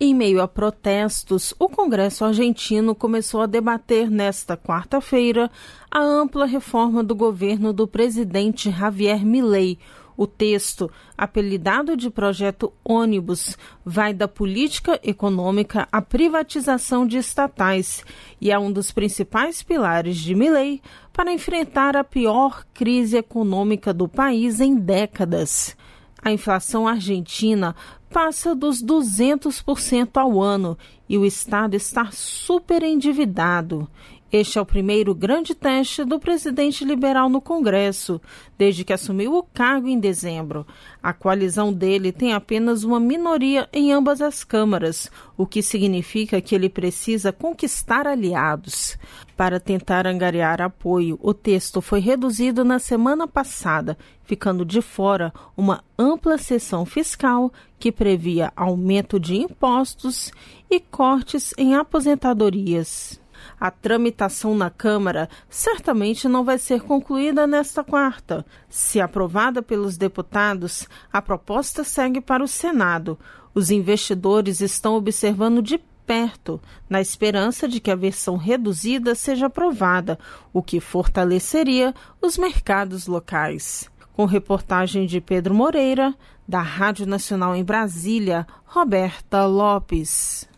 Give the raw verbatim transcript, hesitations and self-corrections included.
Em meio a protestos, o Congresso argentino começou a debater nesta quarta-feira a ampla reforma do governo do presidente Javier Milei. O texto, apelidado de Projeto Ônibus, vai da política econômica à privatização de estatais e é um dos principais pilares de Milei para enfrentar a pior crise econômica do país em décadas. A inflação argentina passa dos duzentos por cento ao ano e o Estado está super endividado. Este é o primeiro grande teste do presidente liberal no Congresso, desde que assumiu o cargo em dezembro. A coalizão dele tem apenas uma minoria em ambas as câmaras, o que significa que ele precisa conquistar aliados. Para tentar angariar apoio, o texto foi reduzido na semana passada, ficando de fora uma ampla seção fiscal que previa aumento de impostos e cortes em aposentadorias. A tramitação na Câmara certamente não vai ser concluída nesta quarta. Se aprovada pelos deputados, a proposta segue para o Senado. Os investidores estão observando de perto, na esperança de que a versão reduzida seja aprovada, o que fortaleceria os mercados locais. Com reportagem de Pedro Moreira, da Rádio Nacional em Brasília, Roberta Lopes.